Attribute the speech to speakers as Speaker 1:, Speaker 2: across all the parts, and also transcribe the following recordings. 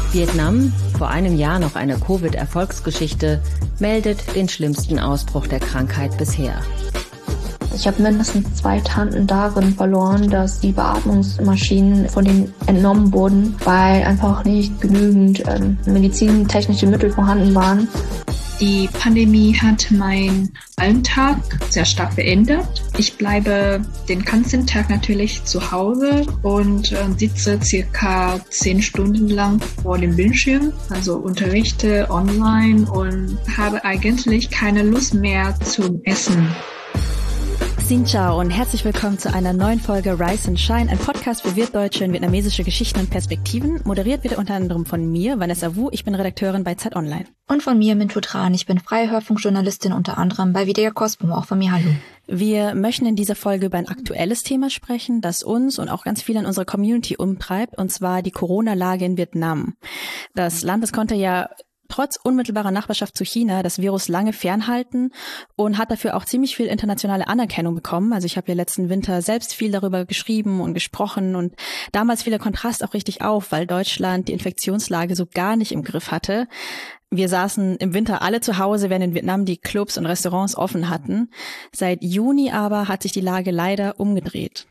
Speaker 1: Vietnam, vor einem Jahr noch eine Covid-Erfolgsgeschichte, meldet den schlimmsten Ausbruch der Krankheit bisher.
Speaker 2: Ich habe mindestens 2 Tanten darin verloren, dass die Beatmungsmaschinen von denen entnommen wurden, weil einfach nicht genügend medizintechnische Mittel vorhanden waren.
Speaker 3: Die Pandemie hat meinen Alltag sehr stark verändert. Ich bleibe den ganzen Tag natürlich zu Hause und sitze circa 10 Stunden lang vor dem Bildschirm, also unterrichte online und habe eigentlich keine Lust mehr zum Essen.
Speaker 4: Xin Chào und herzlich willkommen zu einer neuen Folge Rise and Shine, ein Podcast für wirtdeutsche und vietnamesische Geschichten und Perspektiven. Moderiert wird unter anderem von mir, Vanessa Wu, ich bin Redakteurin bei Zeit Online.
Speaker 5: Und von mir, Mintu Tran, ich bin freie Hörfunkjournalistin unter anderem bei Video Cosmo, auch von mir hallo.
Speaker 4: Wir möchten in dieser Folge über ein aktuelles Thema sprechen, das uns und auch ganz viele in unserer Community umtreibt, und zwar die Corona-Lage in Vietnam. Das Land, das konnte ja trotz unmittelbarer Nachbarschaft zu China das Virus lange fernhalten und hat dafür auch ziemlich viel internationale Anerkennung bekommen. Also ich habe ja letzten Winter selbst viel darüber geschrieben und gesprochen und damals fiel der Kontrast auch richtig auf, weil Deutschland die Infektionslage so gar nicht im Griff hatte. Wir saßen im Winter alle zu Hause, während in Vietnam die Clubs und Restaurants offen hatten. Seit Juni aber hat sich die Lage leider umgedreht.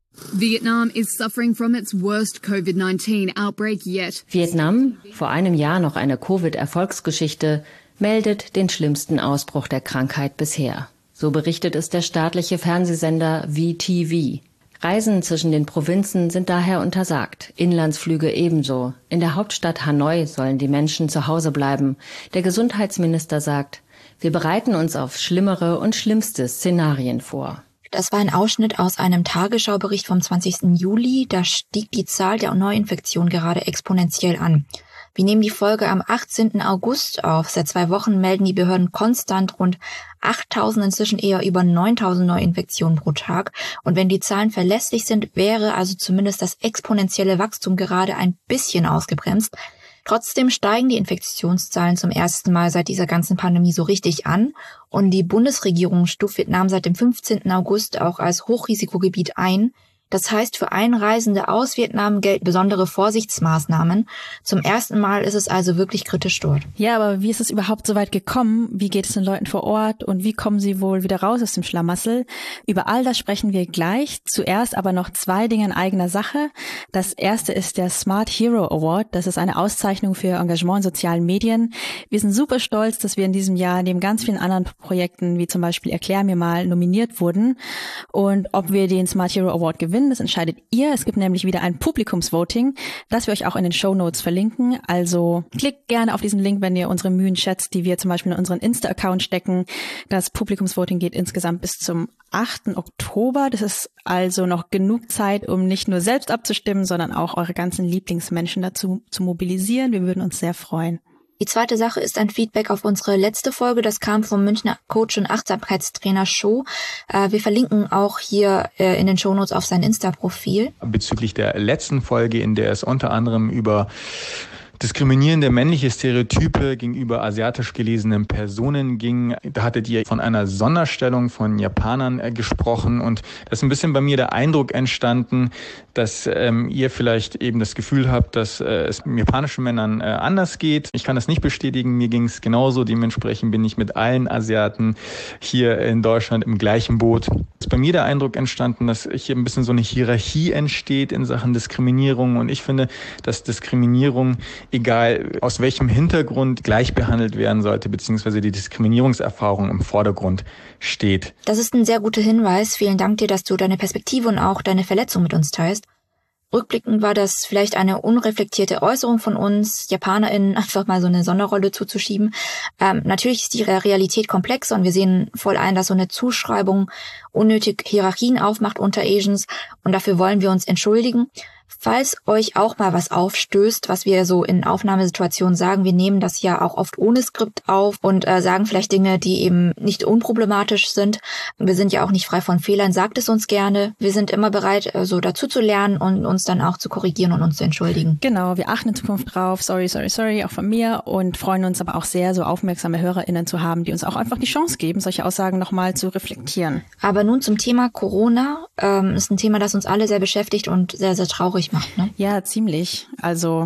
Speaker 6: Vietnam is suffering from its worst COVID-19 outbreak yet.
Speaker 1: Vietnam, vor einem Jahr noch eine Covid-Erfolgsgeschichte, meldet den schlimmsten Ausbruch der Krankheit bisher. So berichtet es der staatliche Fernsehsender VTV. Reisen zwischen den Provinzen sind daher untersagt, Inlandsflüge ebenso. In der Hauptstadt Hanoi sollen die Menschen zu Hause bleiben. Der Gesundheitsminister sagt, wir bereiten uns auf schlimmere und schlimmste Szenarien vor.
Speaker 5: Das war ein Ausschnitt aus einem Tagesschaubericht vom 20. Juli. Da stieg die Zahl der Neuinfektionen gerade exponentiell an. Wir nehmen die Folge am 18. August auf. Seit 2 Wochen melden die Behörden konstant rund 8.000, inzwischen eher über 9.000 Neuinfektionen pro Tag. Und wenn die Zahlen verlässlich sind, wäre also zumindest das exponentielle Wachstum gerade ein bisschen ausgebremst. Trotzdem steigen die Infektionszahlen zum ersten Mal seit dieser ganzen Pandemie so richtig an. Und die Bundesregierung stuft Vietnam seit dem 15. August auch als Hochrisikogebiet ein. Das heißt, für Einreisende aus Vietnam gelten besondere Vorsichtsmaßnahmen. Zum ersten Mal ist es also wirklich kritisch dort.
Speaker 4: Ja, aber wie ist es überhaupt so weit gekommen? Wie geht es den Leuten vor Ort und wie kommen sie wohl wieder raus aus dem Schlamassel? Über all das sprechen wir gleich. Zuerst aber noch 2 Dinge in eigener Sache. Das erste ist der Smart Hero Award. Das ist eine Auszeichnung für Engagement in sozialen Medien. Wir sind super stolz, dass wir in diesem Jahr neben ganz vielen anderen Projekten, wie zum Beispiel Erklär mir mal, nominiert wurden. Und ob wir den Smart Hero Award gewinnen, das entscheidet ihr. Es gibt nämlich wieder ein Publikumsvoting, das wir euch auch in den Shownotes verlinken. Also klickt gerne auf diesen Link, wenn ihr unsere Mühen schätzt, die wir zum Beispiel in unseren Insta-Account stecken. Das Publikumsvoting geht insgesamt bis zum 8. Oktober. Das ist also noch genug Zeit, um nicht nur selbst abzustimmen, sondern auch eure ganzen Lieblingsmenschen dazu zu mobilisieren. Wir würden uns sehr freuen.
Speaker 5: Die zweite Sache ist ein Feedback auf unsere letzte Folge. Das kam vom Münchner Coach und Achtsamkeitstrainer Scho. Wir verlinken auch hier in den Shownotes auf sein Insta-Profil.
Speaker 7: Bezüglich der letzten Folge, in der es unter anderem über diskriminierende männliche Stereotype gegenüber asiatisch gelesenen Personen ging. Da hattet ihr von einer Sonderstellung von Japanern gesprochen und da ist ein bisschen bei mir der Eindruck entstanden, dass ihr vielleicht eben das Gefühl habt, dass es japanischen Männern anders geht. Ich kann das nicht bestätigen, mir ging es genauso. Dementsprechend bin ich mit allen Asiaten hier in Deutschland im gleichen Boot. Es ist bei mir der Eindruck entstanden, dass hier ein bisschen so eine Hierarchie entsteht in Sachen Diskriminierung und ich finde, dass Diskriminierung egal aus welchem Hintergrund gleich behandelt werden sollte, beziehungsweise die Diskriminierungserfahrung im Vordergrund steht.
Speaker 5: Das ist ein sehr guter Hinweis. Vielen Dank dir, dass du deine Perspektive und auch deine Verletzung mit uns teilst. Rückblickend war das vielleicht eine unreflektierte Äußerung von uns, JapanerInnen einfach mal so eine Sonderrolle zuzuschieben. Natürlich ist die Realität komplex und wir sehen voll ein, dass so eine Zuschreibung unnötig Hierarchien aufmacht unter Asians und dafür wollen wir uns entschuldigen. Falls euch auch mal was aufstößt, was wir so in Aufnahmesituationen sagen, wir nehmen das ja auch oft ohne Skript auf und sagen vielleicht Dinge, die eben nicht unproblematisch sind. Wir sind ja auch nicht frei von Fehlern, sagt es uns gerne. Wir sind immer bereit, so dazu zu lernen und uns dann auch zu korrigieren und uns zu entschuldigen.
Speaker 4: Genau, wir achten in Zukunft drauf, sorry, auch von mir und freuen uns aber auch sehr, so aufmerksame HörerInnen zu haben, die uns auch einfach die Chance geben, solche Aussagen nochmal zu reflektieren.
Speaker 5: Aber nun zum Thema Corona. Ist ein Thema, das uns alle sehr beschäftigt und sehr, sehr traurig macht, ne?
Speaker 4: Ja, ziemlich. Also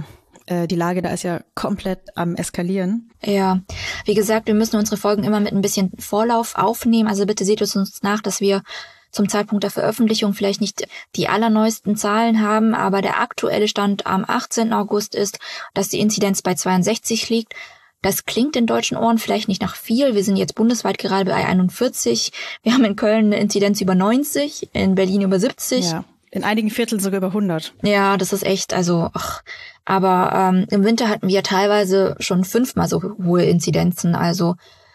Speaker 4: Die Lage da ist ja komplett am Eskalieren.
Speaker 5: Ja, wie gesagt, wir müssen unsere Folgen immer mit ein bisschen Vorlauf aufnehmen. Also bitte seht es uns nach, dass wir zum Zeitpunkt der Veröffentlichung vielleicht nicht die allerneuesten Zahlen haben, aber der aktuelle Stand am 18. August ist, dass die Inzidenz bei 62 liegt. Das klingt in deutschen Ohren vielleicht nicht nach viel. Wir sind jetzt bundesweit gerade bei 41. Wir haben in Köln eine Inzidenz über 90, in Berlin über 70.
Speaker 4: Ja, in einigen Vierteln sogar über 100.
Speaker 5: Ja, das ist echt, aber im Winter hatten wir teilweise schon 5-mal so hohe Inzidenzen. Also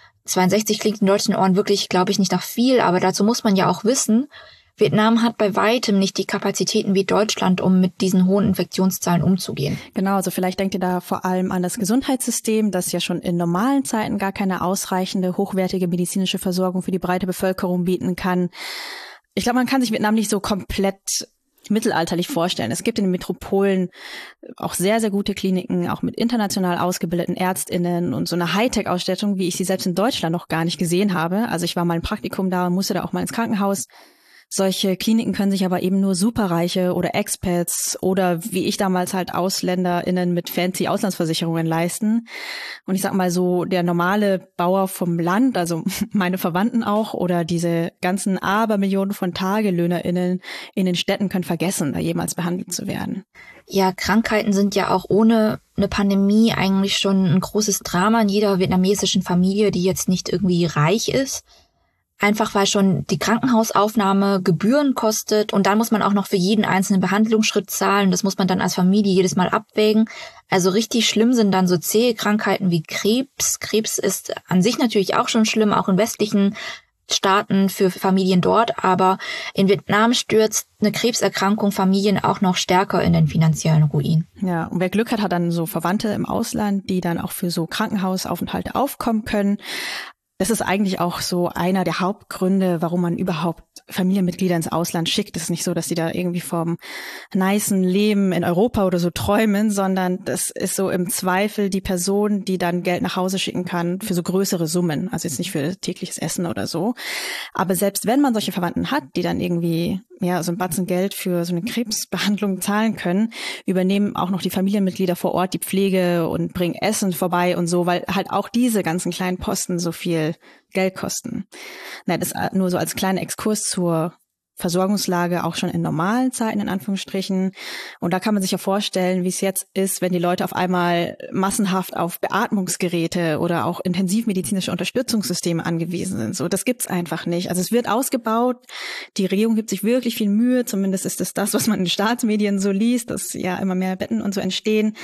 Speaker 5: 62 klingt in deutschen Ohren wirklich, glaube ich, nicht nach viel. Aber dazu muss man ja auch wissen, Vietnam hat bei weitem nicht die Kapazitäten wie Deutschland, um mit diesen hohen Infektionszahlen umzugehen.
Speaker 4: Genau, also vielleicht denkt ihr da vor allem an das Gesundheitssystem, das ja schon in normalen Zeiten gar keine ausreichende, hochwertige medizinische Versorgung für die breite Bevölkerung bieten kann. Ich glaube, man kann sich Vietnam nicht so komplett mittelalterlich vorstellen. Es gibt in den Metropolen auch sehr, sehr gute Kliniken, auch mit international ausgebildeten ÄrztInnen und so eine Hightech-Ausstattung, wie ich sie selbst in Deutschland noch gar nicht gesehen habe. Also ich war mal im Praktikum da und musste da auch mal ins Krankenhaus. Solche Kliniken können sich aber eben nur Superreiche oder Expats oder wie ich damals halt AusländerInnen mit fancy Auslandsversicherungen leisten. Und ich sag mal so, der normale Bauer vom Land, also meine Verwandten auch, oder diese ganzen Abermillionen von TagelöhnerInnen in den Städten können vergessen, da jemals behandelt zu werden.
Speaker 5: Ja, Krankheiten sind ja auch ohne eine Pandemie eigentlich schon ein großes Drama in jeder vietnamesischen Familie, die jetzt nicht irgendwie reich ist. Einfach weil schon die Krankenhausaufnahme Gebühren kostet und dann muss man auch noch für jeden einzelnen Behandlungsschritt zahlen. Das muss man dann als Familie jedes Mal abwägen. Also richtig schlimm sind dann so zähe Krankheiten wie Krebs. Krebs ist an sich natürlich auch schon schlimm, auch in westlichen Staaten für Familien dort. Aber in Vietnam stürzt eine Krebserkrankung Familien auch noch stärker in den finanziellen Ruin.
Speaker 4: Ja, und wer Glück hat, hat dann so Verwandte im Ausland, die dann auch für so Krankenhausaufenthalte aufkommen können. Das ist eigentlich auch so einer der Hauptgründe, warum man überhaupt Familienmitglieder ins Ausland schickt. Es ist nicht so, dass die da irgendwie vom nicen Leben in Europa oder so träumen, sondern das ist so im Zweifel die Person, die dann Geld nach Hause schicken kann für so größere Summen. Also jetzt nicht für tägliches Essen oder so. Aber selbst wenn man solche Verwandten hat, die dann irgendwie so ein Batzen Geld für so eine Krebsbehandlung zahlen können, übernehmen auch noch die Familienmitglieder vor Ort die Pflege und bringen Essen vorbei und so, weil halt auch diese ganzen kleinen Posten so viel Geld kosten. Das nur so als kleiner Exkurs zur Versorgungslage auch schon in normalen Zeiten, in Anführungsstrichen. Und da kann man sich ja vorstellen, wie es jetzt ist, wenn die Leute auf einmal massenhaft auf Beatmungsgeräte oder auch intensivmedizinische Unterstützungssysteme angewiesen sind. So, das gibt's einfach nicht. Also es wird ausgebaut. Die Regierung gibt sich wirklich viel Mühe. Zumindest ist es das, was man in den Staatsmedien so liest, dass ja immer mehr Betten und so entstehen.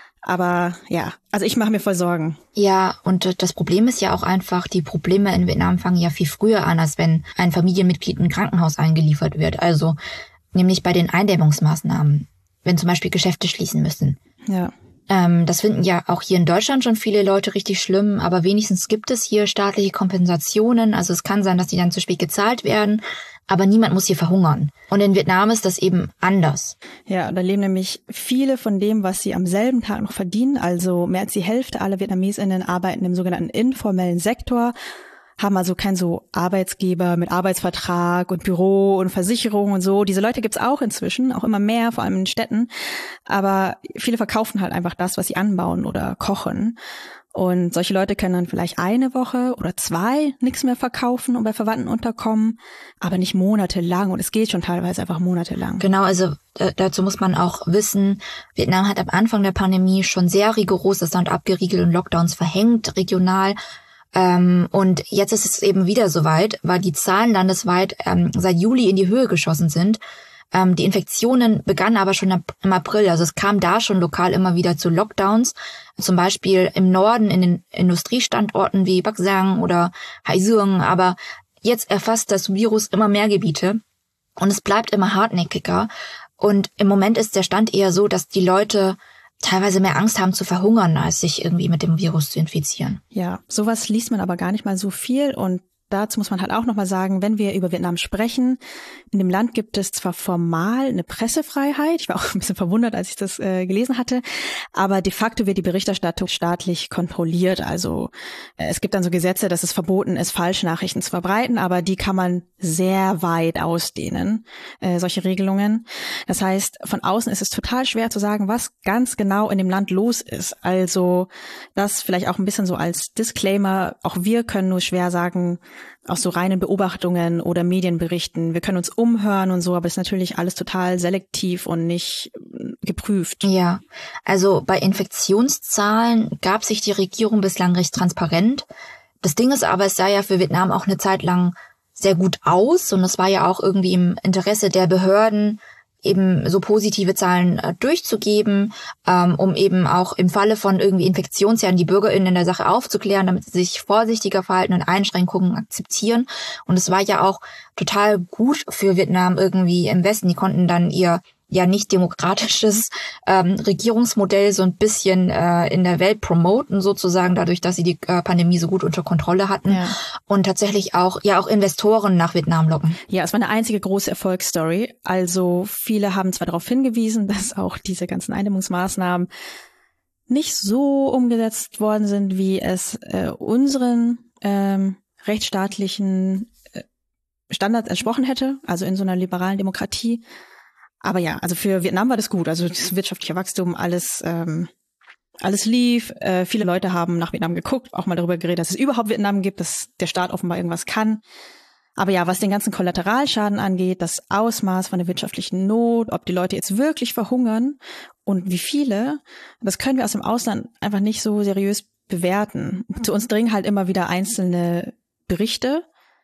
Speaker 4: Aber ja, also ich mache mir voll Sorgen.
Speaker 5: Ja, und das Problem ist ja auch einfach, die Probleme in Vietnam fangen ja viel früher an, als wenn ein Familienmitglied in ein Krankenhaus eingeliefert wird. Also nämlich bei den Eindämmungsmaßnahmen, wenn zum Beispiel Geschäfte schließen müssen.
Speaker 4: Ja.
Speaker 5: Das finden ja auch hier in Deutschland schon viele Leute richtig schlimm, aber wenigstens gibt es hier staatliche Kompensationen. Also es kann sein, dass die dann zu spät gezahlt werden, aber niemand muss hier verhungern. Und in Vietnam ist das eben anders.
Speaker 4: Ja, da leben nämlich viele von dem, was sie am selben Tag noch verdienen. Also mehr als die Hälfte aller VietnamesInnen arbeiten im sogenannten informellen Sektor, haben also keinen so Arbeitsgeber mit Arbeitsvertrag und Büro und Versicherung und so. Diese Leute gibt's auch inzwischen, auch immer mehr, vor allem in Städten. Aber viele verkaufen halt einfach das, was sie anbauen oder kochen. Und solche Leute können dann vielleicht eine Woche oder 2 nichts mehr verkaufen und bei Verwandten unterkommen, aber nicht monatelang. Und es geht schon teilweise einfach monatelang.
Speaker 5: Genau, also dazu muss man auch wissen, Vietnam hat am Anfang der Pandemie schon sehr rigoros das Land abgeriegelt und Lockdowns verhängt, regional. Und jetzt ist es eben wieder soweit, weil die Zahlen landesweit seit Juli in die Höhe geschossen sind. Die Infektionen begannen aber schon im April. Also es kam da schon lokal immer wieder zu Lockdowns. Zum Beispiel im Norden in den Industriestandorten wie Bắc Giang oder Hai Duong. Aber jetzt erfasst das Virus immer mehr Gebiete und es bleibt immer hartnäckiger. Und im Moment ist der Stand eher so, dass die Leute teilweise mehr Angst haben zu verhungern, als sich irgendwie mit dem Virus zu infizieren.
Speaker 4: Ja, sowas liest man aber gar nicht mal so viel und dazu muss man halt auch nochmal sagen, wenn wir über Vietnam sprechen, in dem Land gibt es zwar formal eine Pressefreiheit, ich war auch ein bisschen verwundert, als ich das gelesen hatte, aber de facto wird die Berichterstattung staatlich kontrolliert. Also es gibt dann so Gesetze, dass es verboten ist, Falschnachrichten zu verbreiten, aber die kann man sehr weit ausdehnen, solche Regelungen. Das heißt, von außen ist es total schwer zu sagen, was ganz genau in dem Land los ist. Also das vielleicht auch ein bisschen so als Disclaimer, auch wir können nur schwer sagen, aus so reinen Beobachtungen oder Medienberichten. Wir können uns umhören und so, aber es ist natürlich alles total selektiv und nicht geprüft.
Speaker 5: Ja, also bei Infektionszahlen gab sich die Regierung bislang recht transparent. Das Ding ist aber, es sah ja für Vietnam auch eine Zeit lang sehr gut aus und es war ja auch irgendwie im Interesse der Behörden, eben so positive Zahlen durchzugeben, um eben auch im Falle von irgendwie Infektionsherden die BürgerInnen in der Sache aufzuklären, damit sie sich vorsichtiger verhalten und Einschränkungen akzeptieren. Und es war ja auch total gut für Vietnam irgendwie im Westen. Die konnten dann ihr ja nicht demokratisches Regierungsmodell so ein bisschen in der Welt promoten sozusagen, dadurch, dass sie die Pandemie so gut unter Kontrolle hatten und tatsächlich auch Investoren nach Vietnam locken.
Speaker 4: Ja, es war eine einzige große Erfolgsstory. Also viele haben zwar darauf hingewiesen, dass auch diese ganzen Eindämmungsmaßnahmen nicht so umgesetzt worden sind, wie es unseren rechtsstaatlichen Standards entsprochen hätte, also in so einer liberalen Demokratie. Aber ja, also für Vietnam war das gut. Also das wirtschaftliche Wachstum, alles lief. Viele Leute haben nach Vietnam geguckt, auch mal darüber geredet, dass es überhaupt Vietnam gibt, dass der Staat offenbar irgendwas kann. Aber ja, was den ganzen Kollateralschaden angeht, das Ausmaß von der wirtschaftlichen Not, ob die Leute jetzt wirklich verhungern und wie viele, das können wir aus dem Ausland einfach nicht so seriös bewerten. Zu uns dringen halt immer wieder einzelne Berichte,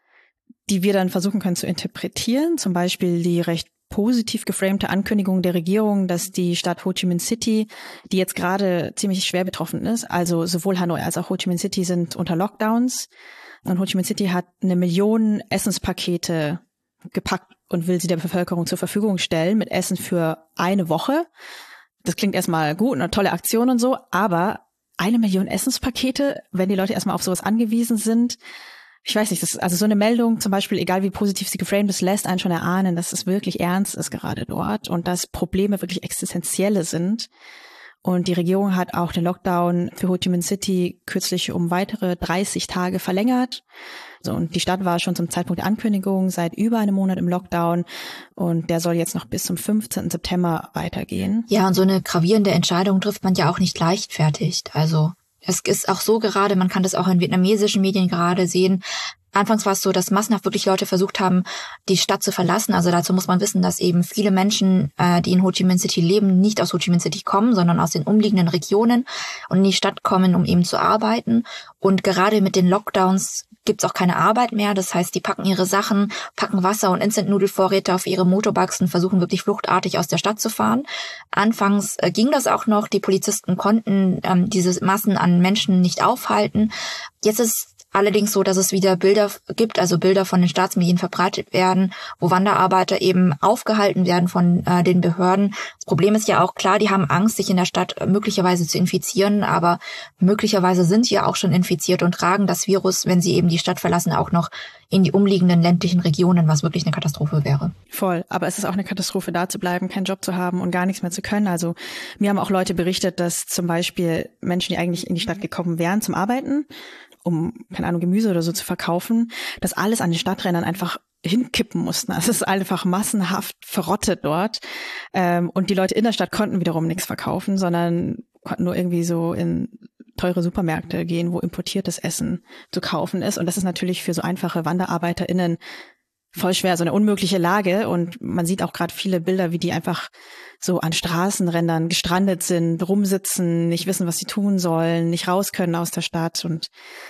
Speaker 4: die wir dann versuchen können zu interpretieren. Zum Beispiel die recht positiv geframte Ankündigung der Regierung, dass die Stadt Ho Chi Minh City, die jetzt gerade ziemlich schwer betroffen ist, also sowohl Hanoi als auch Ho Chi Minh City sind unter Lockdowns. Und Ho Chi Minh City hat 1 Million Essenspakete gepackt und will sie der Bevölkerung zur Verfügung stellen mit Essen für eine Woche. Das klingt erstmal gut, eine tolle Aktion und so, aber 1 Million Essenspakete, wenn die Leute erstmal auf sowas angewiesen sind, ich weiß nicht, also so eine Meldung zum Beispiel, egal wie positiv sie geframed ist, lässt einen schon erahnen, dass es wirklich ernst ist gerade dort und dass Probleme wirklich existenzielle sind. Und die Regierung hat auch den Lockdown für Ho Chi Minh City kürzlich um weitere 30 Tage verlängert. So, und die Stadt war schon zum Zeitpunkt der Ankündigung seit über einem Monat im Lockdown und der soll jetzt noch bis zum 15. September weitergehen.
Speaker 5: Ja, und so eine gravierende Entscheidung trifft man ja auch nicht leichtfertig. Also es ist auch so gerade, man kann das auch in vietnamesischen Medien gerade sehen. Anfangs war es so, dass massenhaft wirklich Leute versucht haben, die Stadt zu verlassen. Also dazu muss man wissen, dass eben viele Menschen, die in Ho Chi Minh City leben, nicht aus Ho Chi Minh City kommen, sondern aus den umliegenden Regionen und in die Stadt kommen, um eben zu arbeiten. Und gerade mit den Lockdowns gibt's auch keine Arbeit mehr. Das heißt, die packen ihre Sachen, packen Wasser und Instant-Nudelvorräte auf ihre Motorbikes und versuchen wirklich fluchtartig aus der Stadt zu fahren. Anfangs ging das auch noch. Die Polizisten konnten diese Massen an Menschen nicht aufhalten. Jetzt ist allerdings so, dass es wieder Bilder gibt, also Bilder von den Staatsmedien verbreitet werden, wo Wanderarbeiter eben aufgehalten werden von den Behörden. Das Problem ist ja auch, klar, die haben Angst, sich in der Stadt möglicherweise zu infizieren, aber möglicherweise sind sie ja auch schon infiziert und tragen das Virus, wenn sie eben die Stadt verlassen, auch noch in die umliegenden ländlichen Regionen, was wirklich eine Katastrophe wäre.
Speaker 4: Voll, aber es ist auch eine Katastrophe, da zu bleiben, keinen Job zu haben und gar nichts mehr zu können. Also mir haben auch Leute berichtet, dass zum Beispiel Menschen, die eigentlich in die Stadt gekommen wären zum Arbeiten, um, keine Ahnung, Gemüse oder so zu verkaufen, dass alles an den Stadträndern einfach hinkippen mussten. Also es ist einfach massenhaft verrottet dort. Und die Leute in der Stadt konnten wiederum nichts verkaufen, sondern konnten nur irgendwie so in teure Supermärkte gehen, wo importiertes Essen zu kaufen ist. Und das ist natürlich für so einfache WanderarbeiterInnen voll schwer, so eine unmögliche Lage. Und man sieht auch gerade viele Bilder, wie die einfach so an Straßenrändern gestrandet sind, rumsitzen, nicht wissen, was sie tun sollen, nicht raus können aus der Stadt. Und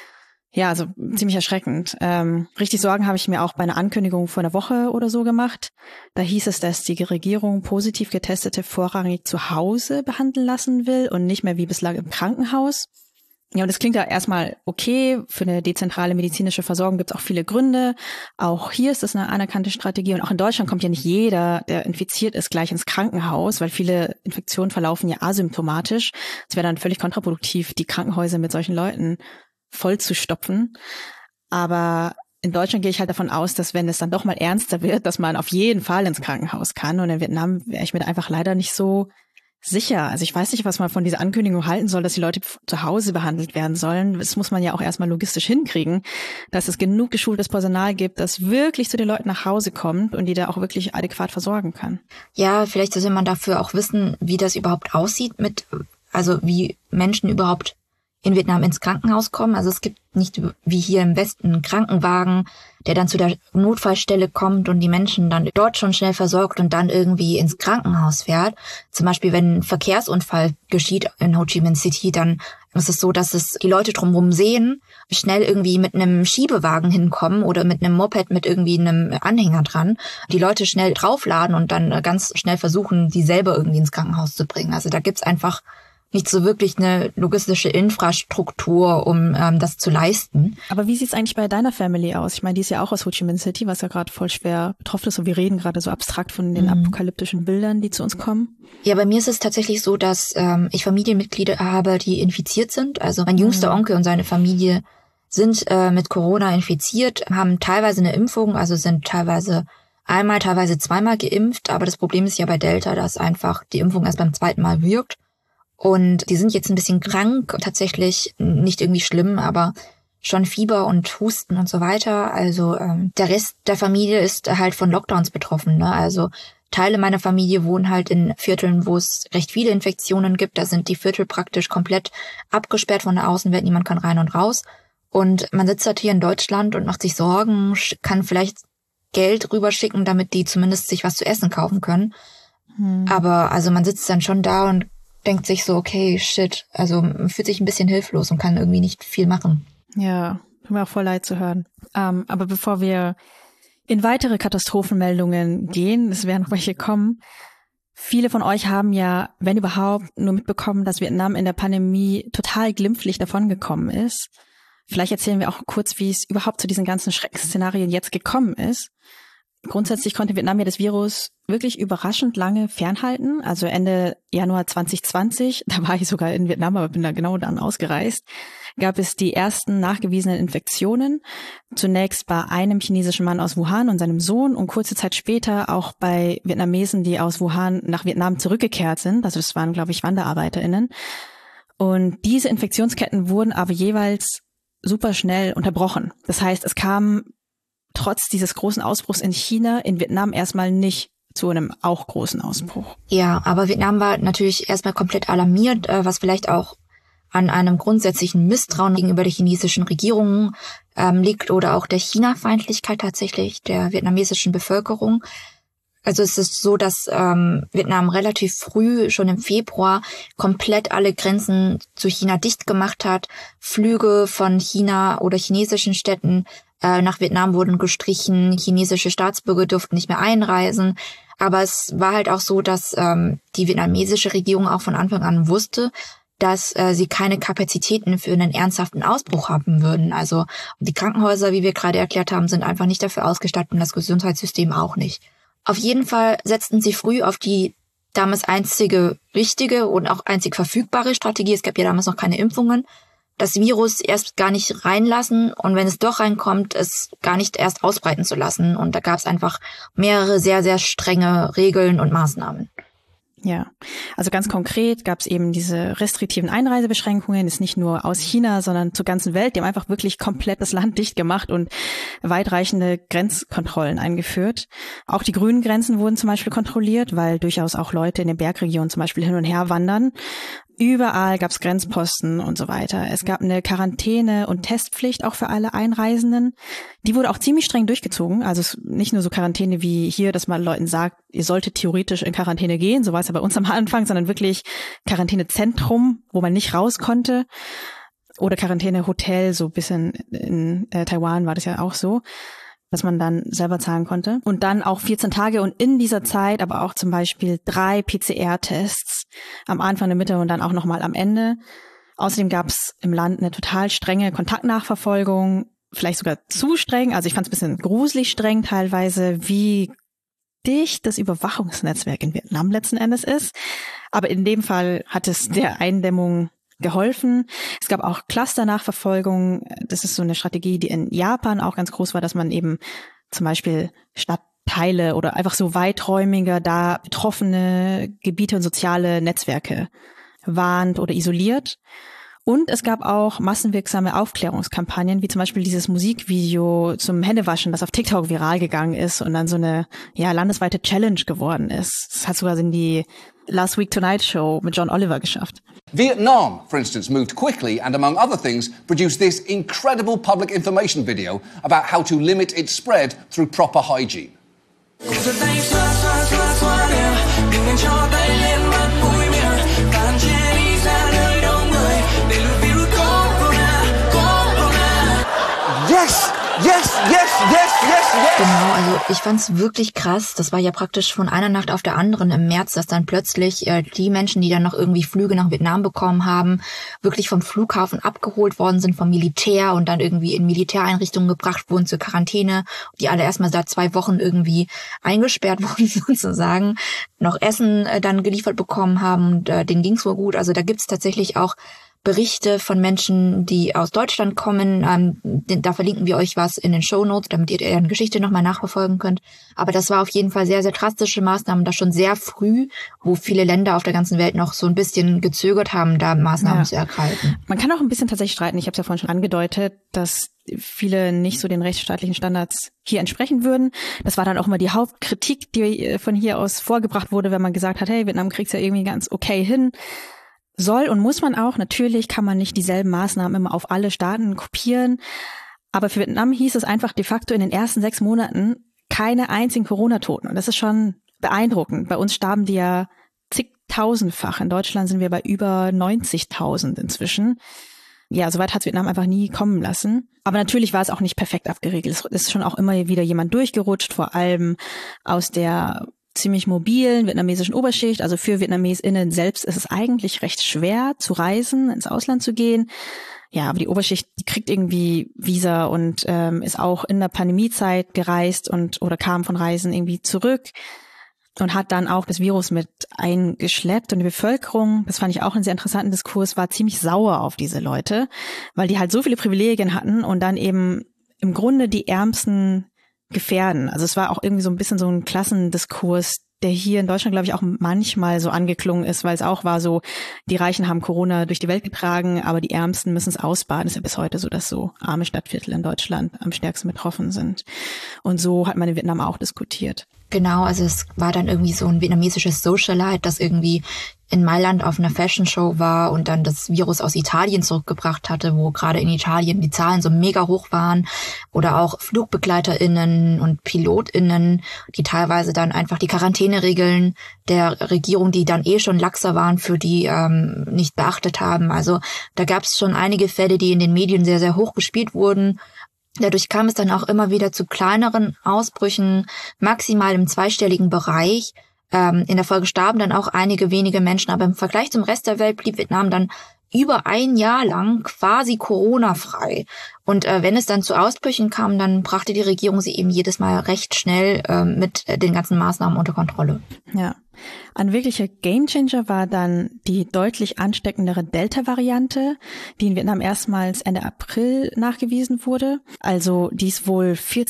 Speaker 4: ja, also ziemlich erschreckend. Richtig Sorgen habe ich mir auch bei einer Ankündigung vor einer Woche oder so gemacht. Da hieß es, dass die Regierung positiv Getestete vorrangig zu Hause behandeln lassen will und nicht mehr wie bislang im Krankenhaus. Ja, und das klingt ja erstmal okay. Für eine dezentrale medizinische Versorgung gibt es auch viele Gründe. Auch hier ist das eine anerkannte Strategie. Und auch in Deutschland kommt ja nicht jeder, der infiziert ist, gleich ins Krankenhaus, weil viele Infektionen verlaufen ja asymptomatisch. Es wäre dann völlig kontraproduktiv, die Krankenhäuser mit solchen Leuten voll zu stopfen. Aber in Deutschland gehe ich halt davon aus, dass wenn es dann doch mal ernster wird, dass man auf jeden Fall ins Krankenhaus kann. Und in Vietnam wäre ich mir da einfach leider nicht so sicher. Also ich weiß nicht, was man von dieser Ankündigung halten soll, dass die Leute zu Hause behandelt werden sollen. Das muss man ja auch erstmal logistisch hinkriegen, dass es genug geschultes Personal gibt, das wirklich zu den Leuten nach Hause kommt und die da auch wirklich adäquat versorgen kann.
Speaker 5: Ja, vielleicht sollte man dafür auch wissen, wie das überhaupt aussieht also wie Menschen überhaupt in Vietnam ins Krankenhaus kommen. Also es gibt nicht wie hier im Westen einen Krankenwagen, der dann zu der Notfallstelle kommt und die Menschen dann dort schon schnell versorgt und dann irgendwie ins Krankenhaus fährt. Zum Beispiel, wenn ein Verkehrsunfall geschieht in Ho Chi Minh City, dann ist es so, dass es die Leute drumherum sehen, schnell irgendwie mit einem Schiebewagen hinkommen oder mit einem Moped mit irgendwie einem Anhänger dran, die Leute schnell draufladen und dann ganz schnell versuchen, die selber irgendwie ins Krankenhaus zu bringen. Also da gibt's einfach nicht so wirklich eine logistische Infrastruktur, um das zu leisten.
Speaker 4: Aber wie sieht's eigentlich bei deiner Family aus? Ich meine, die ist ja auch aus Ho Chi Minh City, was ja gerade voll schwer betroffen ist. Und wir reden gerade so abstrakt von den apokalyptischen Bildern, die zu uns kommen.
Speaker 5: Ja, bei mir ist es tatsächlich so, dass ich Familienmitglieder habe, die infiziert sind. Also mein jüngster Onkel und seine Familie sind mit Corona infiziert, haben teilweise eine Impfung, also sind teilweise einmal, teilweise zweimal geimpft. Aber das Problem ist ja bei Delta, dass einfach die Impfung erst beim zweiten Mal wirkt. Und die sind jetzt ein bisschen krank, tatsächlich nicht irgendwie schlimm, aber schon Fieber und Husten und so weiter. Also der Rest der Familie ist halt von Lockdowns betroffen, ne? Also Teile meiner Familie wohnen halt in Vierteln, wo es recht viele Infektionen gibt. Da sind die Viertel praktisch komplett abgesperrt von der Außenwelt. Niemand kann rein und raus. Und man sitzt halt hier in Deutschland und macht sich Sorgen, kann vielleicht Geld rüberschicken, damit die zumindest sich was zu essen kaufen können. Aber also man sitzt dann schon da und denkt sich so, okay, shit, also man fühlt sich ein bisschen hilflos und kann irgendwie nicht viel machen.
Speaker 4: Ja, tut mir auch voll leid zu hören. Aber bevor wir in weitere Katastrophenmeldungen gehen, es werden noch welche kommen, viele von euch haben ja, wenn überhaupt, nur mitbekommen, dass Vietnam in der Pandemie total glimpflich davongekommen ist. Vielleicht erzählen wir auch kurz, wie es überhaupt zu diesen ganzen Schreckensszenarien jetzt gekommen ist. Grundsätzlich konnte Vietnam ja das Virus wirklich überraschend lange fernhalten. Also Ende Januar 2020, da war ich sogar in Vietnam, aber bin da genau dann ausgereist, gab es die ersten nachgewiesenen Infektionen. Zunächst bei einem chinesischen Mann aus Wuhan und seinem Sohn und kurze Zeit später auch bei Vietnamesen, die aus Wuhan nach Vietnam zurückgekehrt sind. Also das waren, glaube ich, WanderarbeiterInnen. Und diese Infektionsketten wurden aber jeweils super schnell unterbrochen. Das heißt, es kam trotz dieses großen Ausbruchs in China in Vietnam erstmal nicht zu einem auch großen Ausbruch.
Speaker 5: Ja, aber Vietnam war natürlich erstmal komplett alarmiert, was vielleicht auch an einem grundsätzlichen Misstrauen gegenüber der chinesischen Regierung liegt oder auch der China-Feindlichkeit tatsächlich der vietnamesischen Bevölkerung. Also es ist so, dass Vietnam relativ früh, schon im Februar, komplett alle Grenzen zu China dicht gemacht hat. Flüge von China oder chinesischen Städten nach Vietnam wurden gestrichen. Chinesische Staatsbürger durften nicht mehr einreisen. Aber es war halt auch so, dass die vietnamesische Regierung auch von Anfang an wusste, dass sie keine Kapazitäten für einen ernsthaften Ausbruch haben würden. Also die Krankenhäuser, wie wir gerade erklärt haben, sind einfach nicht dafür ausgestattet und das Gesundheitssystem auch nicht. Auf jeden Fall setzten sie früh auf die damals einzige richtige und auch einzig verfügbare Strategie. Es gab ja damals noch keine Impfungen. Das Virus erst gar nicht reinlassen und wenn es doch reinkommt, es gar nicht erst ausbreiten zu lassen. Und da gab es einfach mehrere sehr, sehr strenge Regeln und Maßnahmen.
Speaker 4: Ja, also ganz konkret gab es eben diese restriktiven Einreisebeschränkungen, ist nicht nur aus China, sondern zur ganzen Welt. Die haben einfach wirklich komplett das Land dicht gemacht und weitreichende Grenzkontrollen eingeführt. Auch die grünen Grenzen wurden zum Beispiel kontrolliert, weil durchaus auch Leute in den Bergregionen zum Beispiel hin und her wandern. Überall gab es Grenzposten und so weiter. Es gab eine Quarantäne- und Testpflicht auch für alle Einreisenden. Die wurde auch ziemlich streng durchgezogen. Also nicht nur so Quarantäne wie hier, dass man Leuten sagt, ihr solltet theoretisch in Quarantäne gehen, so war es ja bei uns am Anfang, sondern wirklich Quarantänezentrum, wo man nicht raus konnte. Oder Quarantänehotel, so ein bisschen in Taiwan war das ja auch so, dass man dann selber zahlen konnte. Und dann auch 14 Tage und in dieser Zeit aber auch zum Beispiel 3 PCR-Tests am Anfang, der Mitte und dann auch nochmal am Ende. Außerdem gab es im Land eine total strenge Kontaktnachverfolgung, vielleicht sogar zu streng. Also ich fand es ein bisschen gruselig streng teilweise, wie dicht das Überwachungsnetzwerk in Vietnam letzten Endes ist. Aber in dem Fall hat es der Eindämmung geholfen. Es gab auch Cluster-Nachverfolgung. Das ist so eine Strategie, die in Japan auch ganz groß war, dass man eben zum Beispiel Stadtteile oder einfach so weiträumiger da betroffene Gebiete und soziale Netzwerke warnt oder isoliert. Und es gab auch massenwirksame Aufklärungskampagnen, wie zum Beispiel dieses Musikvideo zum Händewaschen, das auf TikTok viral gegangen ist und dann so eine landesweite Challenge geworden ist. Das hat sogar in die Last Week Tonight Show mit John Oliver geschafft.
Speaker 8: Vietnam, for instance, moved quickly and, among other things, produced this incredible public information video about how to limit its spread through proper hygiene. Yes! Yes, yes, yes, yes, yes!
Speaker 5: Genau, also ich fand's wirklich krass. Das war ja praktisch von einer Nacht auf der anderen im März, dass dann plötzlich die Menschen, die dann noch irgendwie Flüge nach Vietnam bekommen haben, wirklich vom Flughafen abgeholt worden sind vom Militär und dann irgendwie in Militäreinrichtungen gebracht wurden zur Quarantäne, die alle erstmal seit 2 Wochen irgendwie eingesperrt wurden sozusagen, noch Essen dann geliefert bekommen haben und denen ging's wohl gut. Also da gibt's tatsächlich auch Berichte von Menschen, die aus Deutschland kommen. Da verlinken wir euch was in den Shownotes, damit ihr deren Geschichte nochmal nachverfolgen könnt. Aber das war auf jeden Fall sehr, sehr drastische Maßnahmen, da schon sehr früh, wo viele Länder auf der ganzen Welt noch so ein bisschen gezögert haben, da Maßnahmen zu ergreifen.
Speaker 4: Man kann auch ein bisschen tatsächlich streiten. Ich habe es ja vorhin schon angedeutet, dass viele nicht so den rechtsstaatlichen Standards hier entsprechen würden. Das war dann auch immer die Hauptkritik, die von hier aus vorgebracht wurde, wenn man gesagt hat, hey, Vietnam kriegt's ja irgendwie ganz okay hin. Soll und muss man auch. Natürlich kann man nicht dieselben Maßnahmen immer auf alle Staaten kopieren. Aber für Vietnam hieß es einfach de facto in den ersten 6 Monaten keine einzigen Corona-Toten. Und das ist schon beeindruckend. Bei uns starben die ja zigtausendfach. In Deutschland sind wir bei über 90.000 inzwischen. Ja, soweit hat Vietnam einfach nie kommen lassen. Aber natürlich war es auch nicht perfekt abgeregelt. Es ist schon auch immer wieder jemand durchgerutscht, vor allem aus der ziemlich mobilen vietnamesischen Oberschicht. Also für VietnamesInnen selbst ist es eigentlich recht schwer zu reisen, ins Ausland zu gehen. Ja, aber die Oberschicht, die kriegt irgendwie Visa und ist auch in der Pandemiezeit gereist oder kam von Reisen irgendwie zurück und hat dann auch das Virus mit eingeschleppt. Und die Bevölkerung, das fand ich auch einen sehr interessanten Diskurs, war ziemlich sauer auf diese Leute, weil die halt so viele Privilegien hatten und dann eben im Grunde die Ärmsten gefährden. Also es war auch irgendwie so ein bisschen so ein Klassendiskurs, der hier in Deutschland, glaube ich, auch manchmal so angeklungen ist, weil es auch war so, die Reichen haben Corona durch die Welt getragen, aber die Ärmsten müssen es ausbaden. Es ist ja bis heute so, dass so arme Stadtviertel in Deutschland am stärksten betroffen sind. Und so hat man in Vietnam auch diskutiert.
Speaker 5: Genau, also es war dann irgendwie so ein vietnamesisches Socialite, das irgendwie in Mailand auf einer Fashion Show war und dann das Virus aus Italien zurückgebracht hatte, wo gerade in Italien die Zahlen so mega hoch waren. Oder auch FlugbegleiterInnen und PilotInnen, die teilweise dann einfach die Quarantäneregeln der Regierung, die dann schon laxer waren, für die nicht beachtet haben. Also da gab es schon einige Fälle, die in den Medien sehr, sehr hoch gespielt wurden. Dadurch kam es dann auch immer wieder zu kleineren Ausbrüchen, maximal im zweistelligen Bereich. In der Folge starben dann auch einige wenige Menschen, aber im Vergleich zum Rest der Welt blieb Vietnam dann über 1 Jahr lang quasi Corona-frei. Und wenn es dann zu Ausbrüchen kam, dann brachte die Regierung sie eben jedes Mal recht schnell mit den ganzen Maßnahmen unter Kontrolle.
Speaker 4: Ja, ein wirklicher Gamechanger war dann die deutlich ansteckendere Delta-Variante, die in Vietnam erstmals Ende April nachgewiesen wurde. Also die ist wohl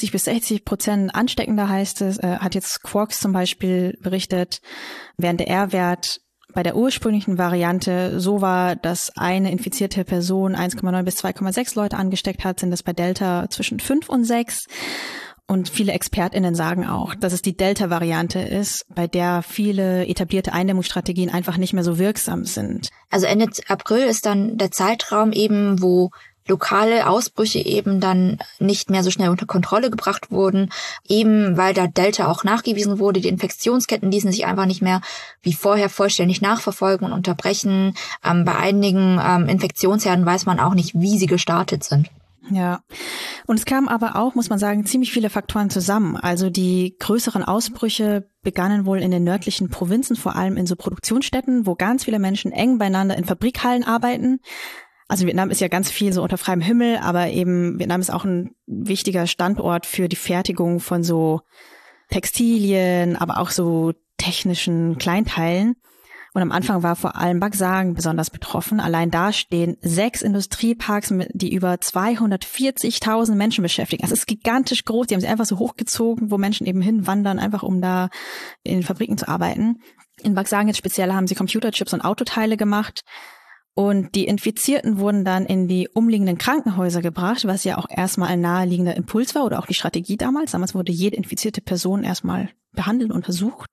Speaker 4: 40-60% ansteckender, heißt es, hat jetzt Quarks zum Beispiel berichtet, während der R-Wert bei der ursprünglichen Variante so war, dass eine infizierte Person 1,9 bis 2,6 Leute angesteckt hat, sind das bei Delta zwischen 5 und 6. Und viele ExpertInnen sagen auch, dass es die Delta-Variante ist, bei der viele etablierte Eindämmungsstrategien einfach nicht mehr so wirksam sind.
Speaker 5: Also Ende April ist dann der Zeitraum eben, wo lokale Ausbrüche eben dann nicht mehr so schnell unter Kontrolle gebracht wurden, eben weil da Delta auch nachgewiesen wurde. Die Infektionsketten ließen sich einfach nicht mehr wie vorher vollständig nachverfolgen und unterbrechen. Bei einigen Infektionsherden weiß man auch nicht, wie sie gestartet sind.
Speaker 4: Ja, und es kamen aber auch, muss man sagen, ziemlich viele Faktoren zusammen. Also die größeren Ausbrüche begannen wohl in den nördlichen Provinzen, vor allem in so Produktionsstätten, wo ganz viele Menschen eng beieinander in Fabrikhallen arbeiten. Also Vietnam ist ja ganz viel so unter freiem Himmel, aber eben Vietnam ist auch ein wichtiger Standort für die Fertigung von so Textilien, aber auch so technischen Kleinteilen. Und am Anfang war vor allem Baksan besonders betroffen. Allein da stehen 6 Industrieparks, die über 240.000 Menschen beschäftigen. Also es ist gigantisch groß. Die haben sie einfach so hochgezogen, wo Menschen eben hinwandern, einfach um da in den Fabriken zu arbeiten. In Baksan jetzt speziell haben sie Computerchips und Autoteile gemacht. Und die Infizierten wurden dann in die umliegenden Krankenhäuser gebracht, was ja auch erstmal ein naheliegender Impuls war oder auch die Strategie damals. Damals wurde jede infizierte Person erstmal behandelt und untersucht.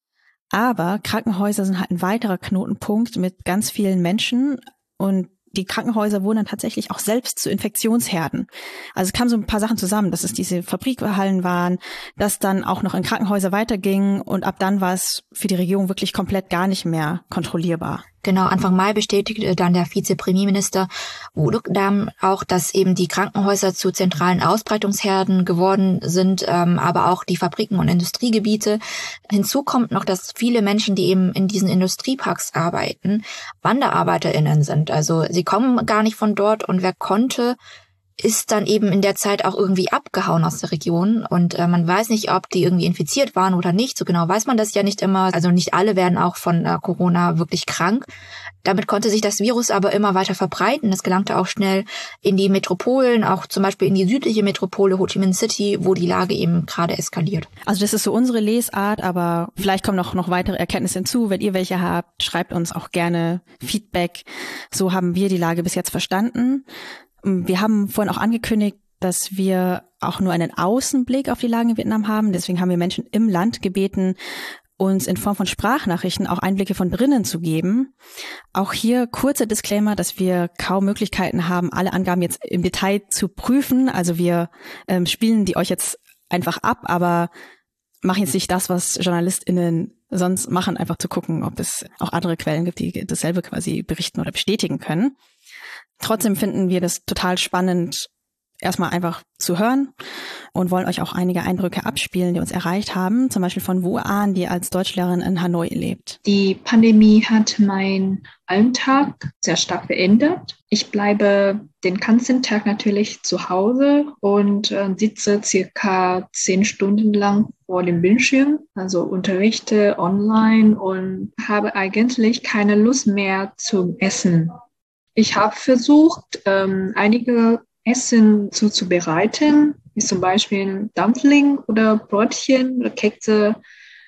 Speaker 4: Aber Krankenhäuser sind halt ein weiterer Knotenpunkt mit ganz vielen Menschen und die Krankenhäuser wurden dann tatsächlich auch selbst zu Infektionsherden. Also es kamen so ein paar Sachen zusammen, dass es diese Fabrikhallen waren, dass dann auch noch in Krankenhäuser weiterging und ab dann war es für die Regierung wirklich komplett gar nicht mehr kontrollierbar.
Speaker 5: Genau, Anfang Mai bestätigte dann der Vizepremierminister Ulukdam auch, dass eben die Krankenhäuser zu zentralen Ausbreitungsherden geworden sind, aber auch die Fabriken und Industriegebiete. Hinzu kommt noch, dass viele Menschen, die eben in diesen Industrieparks arbeiten, WanderarbeiterInnen sind. Also sie kommen gar nicht von dort und wer konnte, ist dann eben in der Zeit auch irgendwie abgehauen aus der Region und man weiß nicht, ob die irgendwie infiziert waren oder nicht. So genau weiß man das ja nicht immer. Also nicht alle werden auch von Corona wirklich krank. Damit konnte sich das Virus aber immer weiter verbreiten. Es gelangte auch schnell in die Metropolen, auch zum Beispiel in die südliche Metropole Ho Chi Minh City, wo die Lage eben gerade eskaliert.
Speaker 4: Also das ist so unsere Lesart, aber vielleicht kommen noch weitere Erkenntnisse hinzu. Wenn ihr welche habt, schreibt uns auch gerne Feedback. So haben wir die Lage bis jetzt verstanden. Wir haben vorhin auch angekündigt, dass wir auch nur einen Außenblick auf die Lage in Vietnam haben. Deswegen haben wir Menschen im Land gebeten, uns in Form von Sprachnachrichten auch Einblicke von drinnen zu geben. Auch hier kurzer Disclaimer, dass wir kaum Möglichkeiten haben, alle Angaben jetzt im Detail zu prüfen. Also wir spielen die euch jetzt einfach ab, aber machen jetzt nicht das, was JournalistInnen sonst machen, einfach zu gucken, ob es auch andere Quellen gibt, die dasselbe quasi berichten oder bestätigen können. Trotzdem finden wir das total spannend, erstmal einfach zu hören und wollen euch auch einige Eindrücke abspielen, die uns erreicht haben, zum Beispiel von Wu An, die als Deutschlehrerin in Hanoi lebt.
Speaker 3: Die Pandemie hat meinen Alltag sehr stark verändert. Ich bleibe den ganzen Tag natürlich zu Hause und sitze circa 10 Stunden lang vor dem Bildschirm, also unterrichte online und habe eigentlich keine Lust mehr zum Essen. Ich habe versucht, einige Essen zuzubereiten, wie zum Beispiel Dumpling oder Brötchen oder Kekse,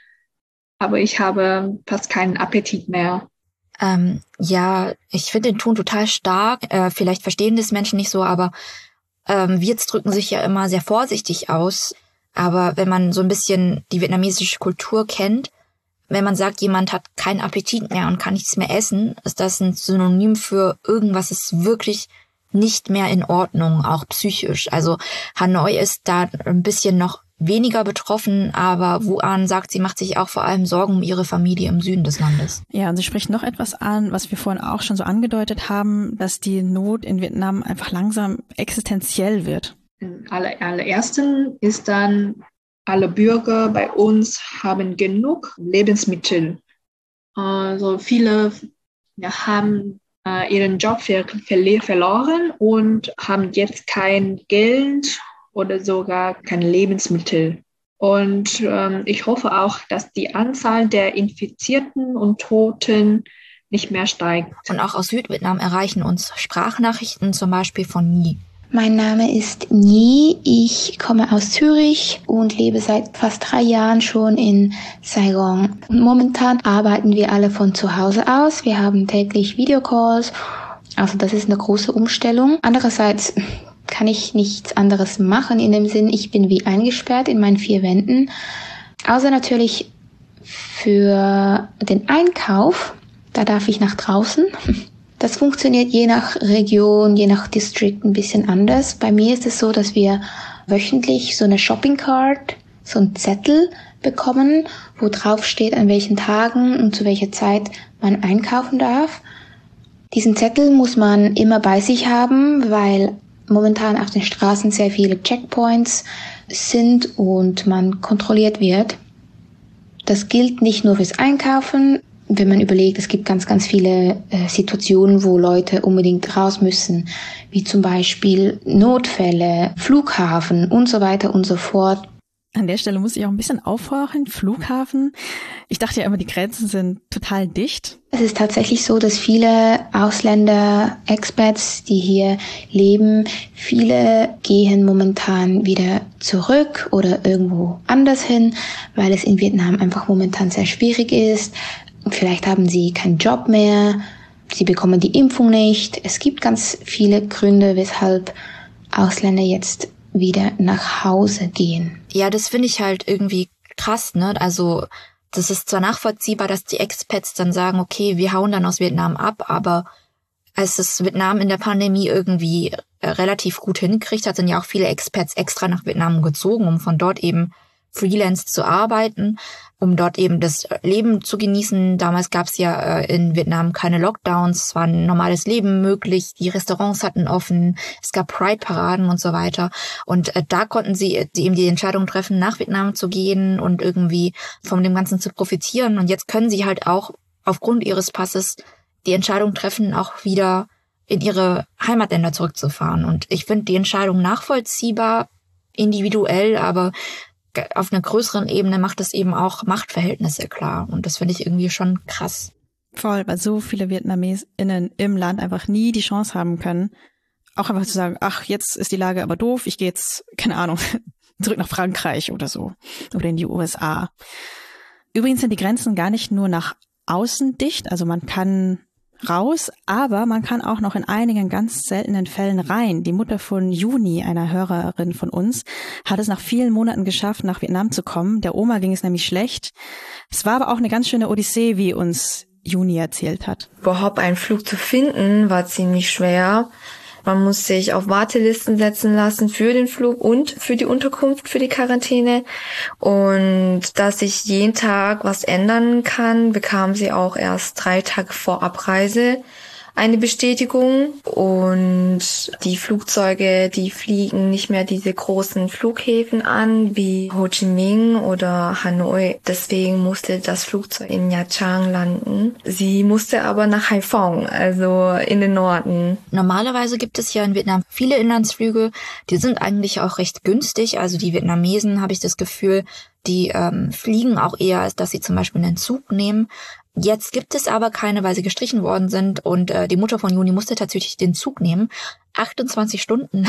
Speaker 3: aber ich habe fast keinen Appetit mehr.
Speaker 5: Ja, ich finde den Ton total stark. Vielleicht verstehen das Menschen nicht so, aber Wirts drücken sich ja immer sehr vorsichtig aus. Aber wenn man so ein bisschen die vietnamesische Kultur kennt, wenn man sagt, jemand hat keinen Appetit mehr und kann nichts mehr essen, ist das ein Synonym für irgendwas ist wirklich nicht mehr in Ordnung, auch psychisch. Also Hanoi ist da ein bisschen noch weniger betroffen, aber Wu An sagt, sie macht sich auch vor allem Sorgen um ihre Familie im Süden des Landes.
Speaker 4: Ja, und sie spricht noch etwas an, was wir vorhin auch schon so angedeutet haben, dass die Not in Vietnam einfach langsam existenziell wird.
Speaker 3: Allerersten ist dann, alle Bürger bei uns haben genug Lebensmittel. Also viele haben ihren Job verloren und haben jetzt kein Geld oder sogar kein Lebensmittel. Und ich hoffe auch, dass die Anzahl der Infizierten und Toten nicht mehr steigt.
Speaker 5: Und auch aus Südvietnam erreichen uns Sprachnachrichten, zum Beispiel von Nhi.
Speaker 2: Mein Name ist Nhi, ich komme aus Zürich und lebe seit fast 3 Jahren schon in Saigon. Momentan arbeiten wir alle von zu Hause aus, wir haben täglich Videocalls, also das ist eine große Umstellung. Andererseits kann ich nichts anderes machen, in dem Sinn, ich bin wie eingesperrt in meinen 4 Wänden, außer natürlich für den Einkauf, da darf ich nach draußen. Das funktioniert je nach Region, je nach District ein bisschen anders. Bei mir ist es so, dass wir wöchentlich so eine Shopping Card, so einen Zettel bekommen, wo drauf steht, an welchen Tagen und zu welcher Zeit man einkaufen darf. Diesen Zettel muss man immer bei sich haben, weil momentan auf den Straßen sehr viele Checkpoints sind und man kontrolliert wird. Das gilt nicht nur fürs Einkaufen. Wenn man überlegt, es gibt ganz, ganz viele Situationen, wo Leute unbedingt raus müssen, wie zum Beispiel Notfälle, Flughafen und so weiter und so fort.
Speaker 4: An der Stelle muss ich auch ein bisschen aufhorchen. Flughafen. Ich dachte ja immer, die Grenzen sind total dicht.
Speaker 2: Es ist tatsächlich so, dass viele Ausländer, Expats, die hier leben, viele gehen momentan wieder zurück oder irgendwo anders hin, weil es in Vietnam einfach momentan sehr schwierig ist. Vielleicht haben sie keinen Job mehr, sie bekommen die Impfung nicht. Es gibt ganz viele Gründe, weshalb Ausländer jetzt wieder nach Hause gehen.
Speaker 5: Ja, das finde ich halt irgendwie krass, ne? Also das ist zwar nachvollziehbar, dass die Expats dann sagen, okay, wir hauen dann aus Vietnam ab, aber als das Vietnam in der Pandemie irgendwie relativ gut hinkriegt hat, sind ja auch viele Expats extra nach Vietnam gezogen, um von dort eben Freelance zu arbeiten, um dort eben das Leben zu genießen. Damals gab es ja in Vietnam keine Lockdowns, es war ein normales Leben möglich, die Restaurants hatten offen, es gab Pride-Paraden und so weiter. Und da konnten sie eben die Entscheidung treffen, nach Vietnam zu gehen und irgendwie von dem Ganzen zu profitieren. Und jetzt können sie halt auch aufgrund ihres Passes die Entscheidung treffen, auch wieder in ihre Heimatländer zurückzufahren. Und ich finde die Entscheidung nachvollziehbar, individuell, aber auf einer größeren Ebene macht es eben auch Machtverhältnisse klar. Und das finde ich irgendwie schon krass.
Speaker 4: Voll, weil so viele VietnamesInnen im Land einfach nie die Chance haben können, auch einfach zu sagen, ach, jetzt ist die Lage aber doof, ich gehe jetzt, keine Ahnung, zurück nach Frankreich oder so. Oder in die USA. Übrigens sind die Grenzen gar nicht nur nach außen dicht, also man kann raus, aber man kann auch noch in einigen ganz seltenen Fällen rein. Die Mutter von Juni, einer Hörerin von uns, hat es nach vielen Monaten geschafft, nach Vietnam zu kommen. Der Oma ging es nämlich schlecht. Es war aber auch eine ganz schöne Odyssee, wie uns Juni erzählt hat.
Speaker 9: Überhaupt einen Flug zu finden, war ziemlich schwer. Man muss sich auf Wartelisten setzen lassen für den Flug und für die Unterkunft, für die Quarantäne. Und dass sich jeden Tag was ändern kann, bekam sie auch erst 3 Tage vor Abreise eine Bestätigung. Und die Flugzeuge, die fliegen nicht mehr diese großen Flughäfen an, wie Ho Chi Minh oder Hanoi. Deswegen musste das Flugzeug in Nha Trang landen. Sie musste aber nach Haiphong, also in den Norden.
Speaker 5: Normalerweise gibt es ja in Vietnam viele Inlandsflüge. Die sind eigentlich auch recht günstig. Also die Vietnamesen, habe ich das Gefühl, die fliegen auch eher, als dass sie zum Beispiel einen Zug nehmen. Jetzt gibt es aber keine, weil sie gestrichen worden sind und die Mutter von Juni musste tatsächlich den Zug nehmen. 28 Stunden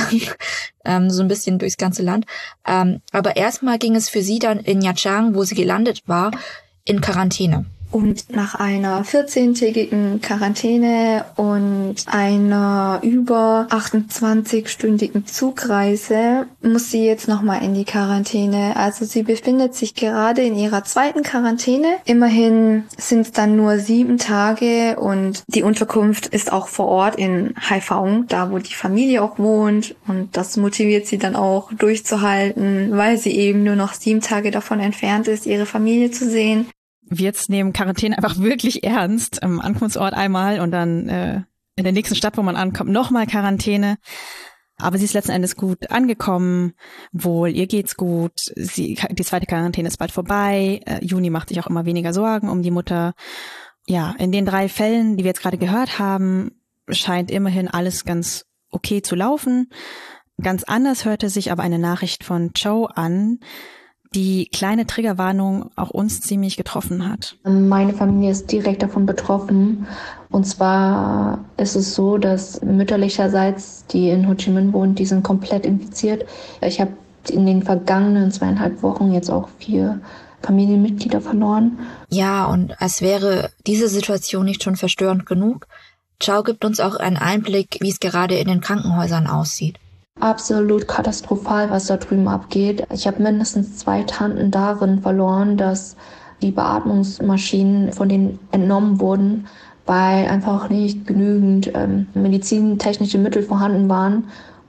Speaker 5: lang, so ein bisschen durchs ganze Land. Aber erstmal ging es für sie dann in Nha Trang, wo sie gelandet war, in Quarantäne.
Speaker 9: Und nach einer 14-tägigen Quarantäne und einer über 28-stündigen Zugreise muss sie jetzt nochmal in die Quarantäne. Also sie befindet sich gerade in ihrer 2. Quarantäne. Immerhin sind es dann nur 7 Tage und die Unterkunft ist auch vor Ort in Haiphong, da wo die Familie auch wohnt. Und das motiviert sie dann auch durchzuhalten, weil sie eben nur noch 7 Tage davon entfernt ist, ihre Familie zu sehen.
Speaker 4: Wir jetzt nehmen Quarantäne einfach wirklich ernst. Am Ankunftsort einmal und dann in der nächsten Stadt, wo man ankommt, nochmal Quarantäne. Aber sie ist letzten Endes gut angekommen. Wohl, ihr geht's gut. Die 2. Quarantäne ist bald vorbei. Juni macht sich auch immer weniger Sorgen um die Mutter. Ja, in den 3 Fällen, die wir jetzt gerade gehört haben, scheint immerhin alles ganz okay zu laufen. Ganz anders hörte sich aber eine Nachricht von Joe an, die kleine Triggerwarnung auch uns ziemlich getroffen hat.
Speaker 2: Meine Familie ist direkt davon betroffen. Und zwar ist es so, dass mütterlicherseits, die in Ho Chi Minh wohnt, die sind komplett infiziert. Ich habe in den vergangenen 2,5 Wochen jetzt auch 4 Familienmitglieder verloren.
Speaker 5: Ja, und als wäre diese Situation nicht schon verstörend genug, Chao gibt uns auch einen Einblick, wie es gerade in den Krankenhäusern aussieht.
Speaker 2: Absolut katastrophal, was da drüben abgeht. Ich habe mindestens 2 Tanten darin verloren, dass die Beatmungsmaschinen von denen entnommen wurden, weil einfach nicht genügend medizintechnische Mittel vorhanden waren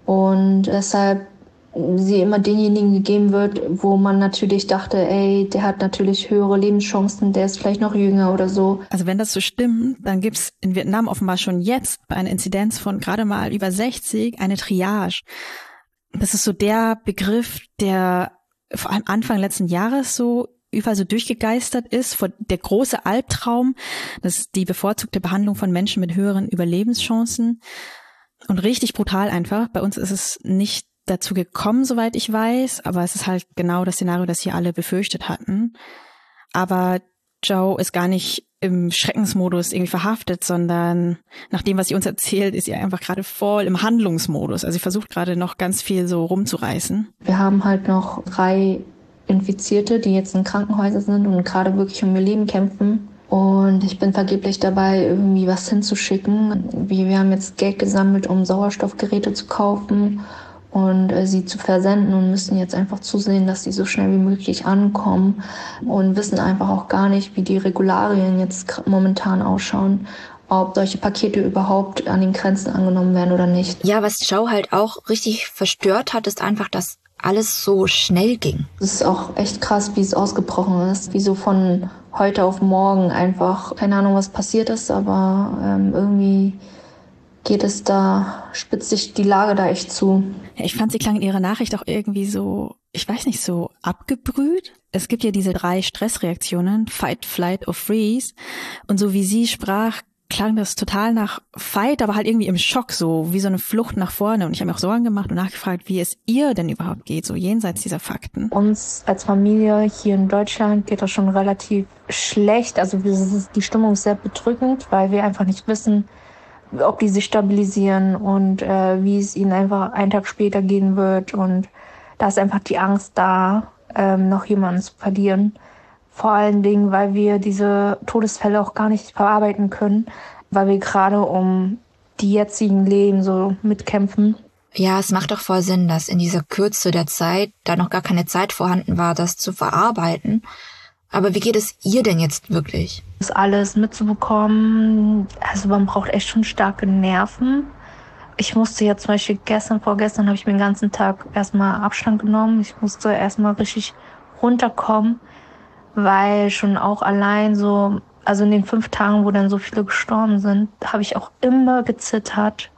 Speaker 2: und deshalb sie immer denjenigen gegeben wird, wo man natürlich dachte, ey, der hat natürlich höhere Lebenschancen, der ist vielleicht noch jünger oder so.
Speaker 4: Also wenn das so stimmt, dann gibt's in Vietnam offenbar schon jetzt bei einer Inzidenz von gerade mal über 60 eine Triage. Das ist so der Begriff, der vor allem Anfang letzten Jahres so überall so durchgegeistert ist, der große Albtraum, das ist die bevorzugte Behandlung von Menschen mit höheren Überlebenschancen. Und richtig brutal einfach. Bei uns ist es nicht dazu gekommen, soweit ich weiß, aber es ist halt genau das Szenario, das hier alle befürchtet hatten. Aber Joe ist gar nicht im Schreckensmodus irgendwie verhaftet, sondern nach dem, was sie uns erzählt, ist sie einfach gerade voll im Handlungsmodus. Also sie versucht gerade noch ganz viel so rumzureißen.
Speaker 2: Wir haben halt noch 3 Infizierte, die jetzt in Krankenhäusern sind und gerade wirklich um ihr Leben kämpfen. Und ich bin vergeblich dabei, irgendwie was hinzuschicken. Wir haben jetzt Geld gesammelt, um Sauerstoffgeräte zu kaufen und sie zu versenden und müssen jetzt einfach zusehen, dass sie so schnell wie möglich ankommen und wissen einfach auch gar nicht, wie die Regularien jetzt momentan ausschauen, ob solche Pakete überhaupt an den Grenzen angenommen werden oder nicht.
Speaker 5: Ja, was Joe halt auch richtig verstört hat, ist einfach, dass alles so schnell ging.
Speaker 2: Es ist auch echt krass, wie es ausgebrochen ist, wie so von heute auf morgen einfach, keine Ahnung, was passiert ist, aber irgendwie spitzt sich die Lage da echt zu.
Speaker 4: Ja, ich fand, sie klang in ihrer Nachricht auch irgendwie so, ich weiß nicht, so abgebrüht. Es gibt ja diese 3 Stressreaktionen, Fight, Flight or Freeze. Und so wie sie sprach, klang das total nach Fight, aber halt irgendwie im Schock, so wie so eine Flucht nach vorne. Und ich habe mir auch Sorgen gemacht und nachgefragt, wie es ihr denn überhaupt geht, so jenseits dieser Fakten.
Speaker 2: Uns als Familie hier in Deutschland geht das schon relativ schlecht. Also die Stimmung ist sehr bedrückend, weil wir einfach nicht wissen, ob die sich stabilisieren und wie es ihnen einfach einen Tag später gehen wird. Und da ist einfach die Angst da, noch jemanden zu verlieren. Vor allen Dingen, weil wir diese Todesfälle auch gar nicht verarbeiten können, weil wir gerade um die jetzigen Leben so mitkämpfen.
Speaker 5: Ja, es macht doch voll Sinn, dass in dieser Kürze der Zeit da noch gar keine Zeit vorhanden war, das zu verarbeiten. Aber wie geht es ihr denn jetzt wirklich?
Speaker 2: Das alles mitzubekommen, also man braucht echt schon starke Nerven. Ich musste jetzt zum Beispiel vorgestern habe ich mir den ganzen Tag erstmal Abstand genommen. Ich musste erstmal richtig runterkommen, weil schon auch allein so, also in den 5 Tagen, wo dann so viele gestorben sind, habe ich auch immer gezittert,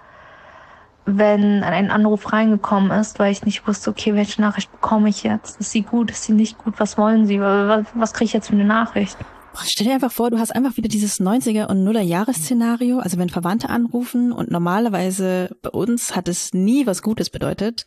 Speaker 2: wenn ein Anruf reingekommen ist, weil ich nicht wusste, okay, welche Nachricht bekomme ich jetzt? Ist sie gut, ist sie nicht gut, was wollen sie? Was kriege ich jetzt für eine Nachricht?
Speaker 4: Stell dir einfach vor, du hast einfach wieder dieses 90er- und 0er-Jahres-Szenario, also wenn Verwandte anrufen und normalerweise bei uns hat es nie was Gutes bedeutet.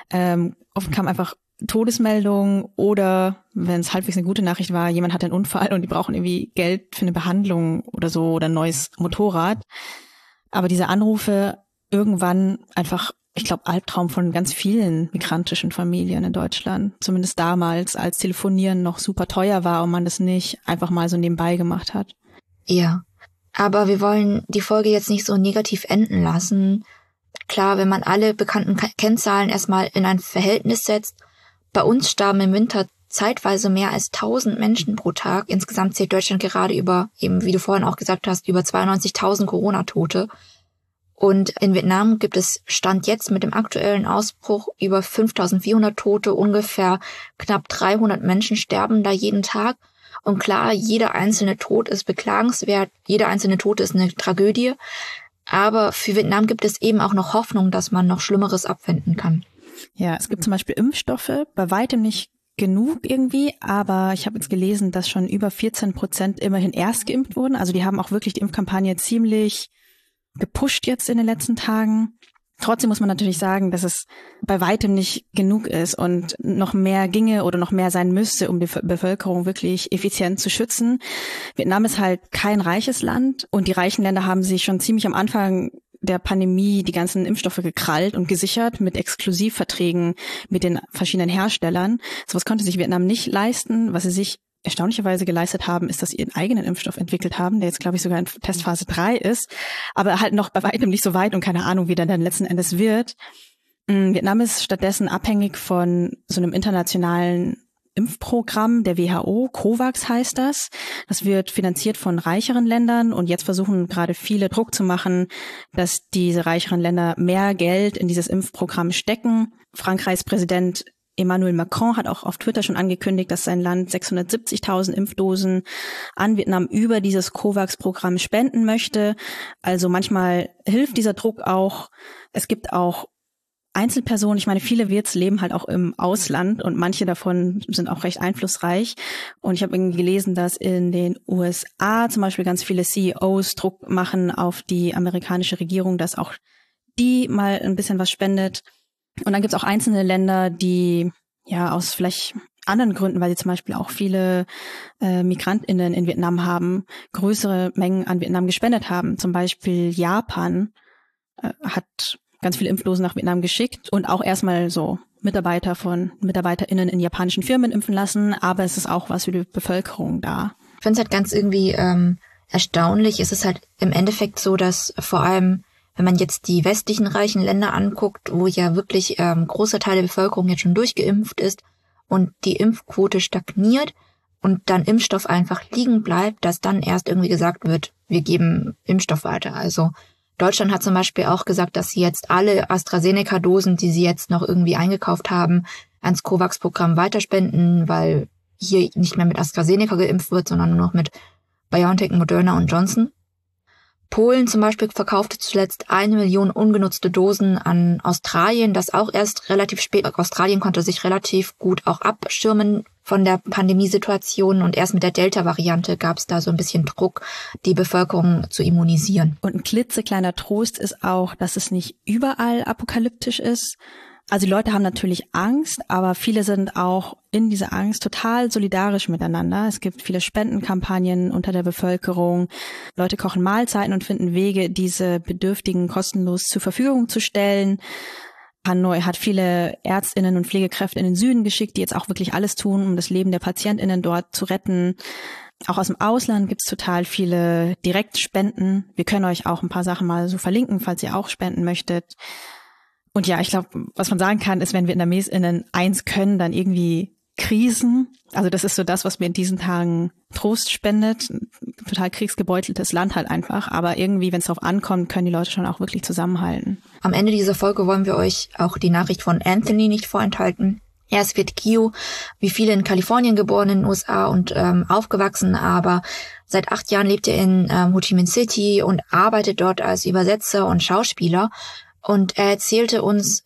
Speaker 4: Oft kam einfach Todesmeldung oder, wenn es halbwegs eine gute Nachricht war, jemand hat einen Unfall und die brauchen irgendwie Geld für eine Behandlung oder so oder ein neues Motorrad. Aber diese Anrufe irgendwann einfach, ich glaube, Albtraum von ganz vielen migrantischen Familien in Deutschland. Zumindest damals, als Telefonieren noch super teuer war und man das nicht einfach mal so nebenbei gemacht hat.
Speaker 5: Ja, aber wir wollen die Folge jetzt nicht so negativ enden lassen. Klar, wenn man alle bekannten Kennzahlen erstmal in ein Verhältnis setzt, bei uns starben im Winter zeitweise mehr als 1000 Menschen pro Tag. Insgesamt zählt Deutschland gerade über, eben wie du vorhin auch gesagt hast, über 92.000 Corona-Tote. Und in Vietnam gibt es Stand jetzt mit dem aktuellen Ausbruch über 5.400 Tote, ungefähr knapp 300 Menschen sterben da jeden Tag. Und klar, jeder einzelne Tod ist beklagenswert, jeder einzelne Tote ist eine Tragödie. Aber für Vietnam gibt es eben auch noch Hoffnung, dass man noch Schlimmeres abwenden kann.
Speaker 4: Ja, es gibt zum Beispiel Impfstoffe, bei weitem nicht genug irgendwie, aber ich habe jetzt gelesen, dass schon über 14% immerhin erst geimpft wurden. Also die haben auch wirklich die Impfkampagne ziemlich gepusht jetzt in den letzten Tagen. Trotzdem muss man natürlich sagen, dass es bei weitem nicht genug ist und noch mehr ginge oder noch mehr sein müsste, um die Bevölkerung wirklich effizient zu schützen. Vietnam ist halt kein reiches Land und die reichen Länder haben sich schon ziemlich am Anfang der Pandemie die ganzen Impfstoffe gekrallt und gesichert mit Exklusivverträgen mit den verschiedenen Herstellern. Sowas konnte sich Vietnam nicht leisten. Was sie sich erstaunlicherweise geleistet haben, ist, dass sie ihren eigenen Impfstoff entwickelt haben, der jetzt, glaube ich, sogar in Testphase 3 ist, aber halt noch bei weitem nicht so weit und keine Ahnung, wie der dann letzten Endes wird. Vietnam ist stattdessen abhängig von so einem internationalen Impfprogramm der WHO, COVAX heißt das. Das wird finanziert von reicheren Ländern und jetzt versuchen gerade viele Druck zu machen, dass diese reicheren Länder mehr Geld in dieses Impfprogramm stecken. Frankreichs Präsident Emmanuel Macron hat auch auf Twitter schon angekündigt, dass sein Land 670.000 Impfdosen an Vietnam über dieses COVAX-Programm spenden möchte. Also manchmal hilft dieser Druck auch. Es gibt auch Einzelpersonen, ich meine, viele Wirts leben halt auch im Ausland und manche davon sind auch recht einflussreich. Und ich habe irgendwie gelesen, dass in den USA zum Beispiel ganz viele CEOs Druck machen auf die amerikanische Regierung, dass auch die mal ein bisschen was spendet. Und dann gibt es auch einzelne Länder, die ja aus vielleicht anderen Gründen, weil sie zum Beispiel auch viele MigrantInnen in Vietnam haben, größere Mengen an Vietnam gespendet haben. Zum Beispiel Japan hat ganz viele Impfdosen nach Vietnam geschickt und auch erstmal so MitarbeiterInnen in japanischen Firmen impfen lassen, aber es ist auch was für die Bevölkerung da.
Speaker 5: Ich finde es halt ganz irgendwie erstaunlich. Es ist halt im Endeffekt so, dass vor allem, wenn man jetzt die westlichen reichen Länder anguckt, wo ja wirklich großer Teil der Bevölkerung jetzt schon durchgeimpft ist und die Impfquote stagniert und dann Impfstoff einfach liegen bleibt, dass dann erst irgendwie gesagt wird, wir geben Impfstoff weiter. Also Deutschland hat zum Beispiel auch gesagt, dass sie jetzt alle AstraZeneca-Dosen, die sie jetzt noch irgendwie eingekauft haben, ans COVAX-Programm weiterspenden, weil hier nicht mehr mit AstraZeneca geimpft wird, sondern nur noch mit BioNTech, Moderna und Johnson. Polen zum Beispiel verkaufte zuletzt 1 Million ungenutzte Dosen an Australien, das auch erst relativ spät. Australien konnte sich relativ gut auch abschirmen von der Pandemiesituation und erst mit der Delta-Variante gab es da so ein bisschen Druck, die Bevölkerung zu immunisieren.
Speaker 4: Und ein klitzekleiner Trost ist auch, dass es nicht überall apokalyptisch ist. Also die Leute haben natürlich Angst, aber viele sind auch in dieser Angst total solidarisch miteinander. Es gibt viele Spendenkampagnen unter der Bevölkerung. Leute kochen Mahlzeiten und finden Wege, diese Bedürftigen kostenlos zur Verfügung zu stellen. Hanoi hat viele ÄrztInnen und Pflegekräfte in den Süden geschickt, die jetzt auch wirklich alles tun, um das Leben der PatientInnen dort zu retten. Auch aus dem Ausland gibt's total viele Direktspenden. Wir können euch auch ein paar Sachen mal so verlinken, falls ihr auch spenden möchtet. Und ja, ich glaube, was man sagen kann, ist, wenn VietnamesInnen eins können, dann irgendwie Krisen. Also das ist so das, was mir in diesen Tagen Trost spendet. Total kriegsgebeuteltes Land halt einfach. Aber irgendwie, wenn es darauf ankommt, können die Leute schon auch wirklich zusammenhalten.
Speaker 5: Am Ende dieser Folge wollen wir euch auch die Nachricht von Anthony nicht vorenthalten. Er ist Viet Kieu, wie viele in Kalifornien geboren in den USA und aufgewachsen, aber seit 8 Jahren lebt er in Ho Chi Minh City und arbeitet dort als Übersetzer und Schauspieler. Und er erzählte uns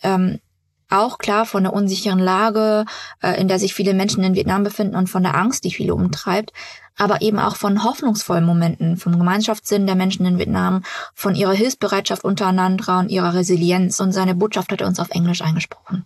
Speaker 5: auch klar von der unsicheren Lage, in der sich viele Menschen in Vietnam befinden und von der Angst, die viele umtreibt, aber eben auch von hoffnungsvollen Momenten, vom Gemeinschaftssinn der Menschen in Vietnam, von ihrer Hilfsbereitschaft untereinander und ihrer Resilienz. Und seine Botschaft hat er uns auf Englisch eingesprochen.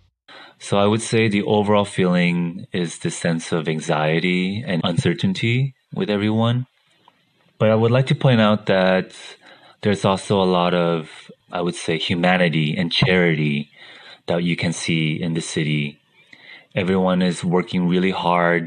Speaker 10: So I would say the overall feeling is this sense of anxiety and uncertainty with everyone. But I would like to point out that there's also a lot of, I would say, humanity and charity that you can see in the city. Everyone is working really hard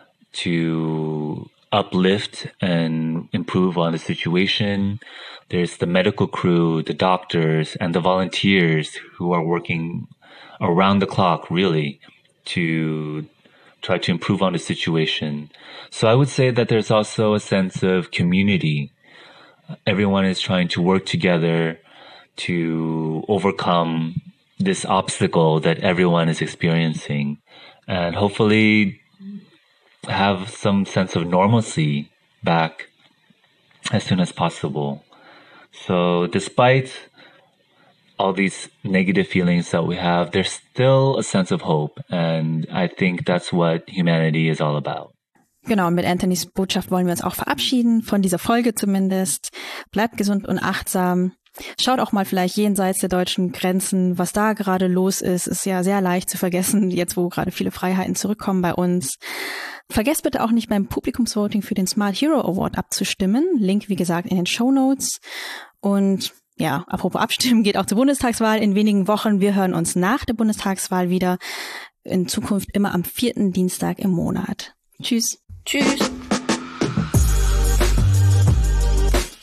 Speaker 10: to uplift and improve on the situation. There's the medical crew, the doctors, and the volunteers who are working around the clock, really, to try to improve on the situation. So I would say that there's also a sense of community. Everyone is trying to work together to overcome this obstacle that everyone is experiencing and hopefully have some sense of normalcy back as soon as possible. So despite all these negative feelings that we have, there's still a sense of hope. And I think that's what humanity is all about.
Speaker 4: Genau, und mit Anthonys Botschaft wollen wir uns auch verabschieden, von dieser Folge zumindest. Bleibt gesund und achtsam. Schaut auch mal vielleicht jenseits der deutschen Grenzen, was da gerade los ist. Ist ja sehr leicht zu vergessen, jetzt wo gerade viele Freiheiten zurückkommen bei uns. Vergesst bitte auch nicht beim Publikumsvoting für den Smart Hero Award abzustimmen. Link, wie gesagt, in den Shownotes. Und ja, apropos Abstimmen, geht auch zur Bundestagswahl in wenigen Wochen. Wir hören uns nach der Bundestagswahl wieder. In Zukunft immer am 4. Dienstag im Monat. Tschüss.
Speaker 5: Tschüss.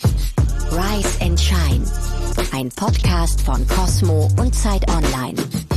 Speaker 11: Rise and Shine, ein Podcast von Cosmo und Zeit Online.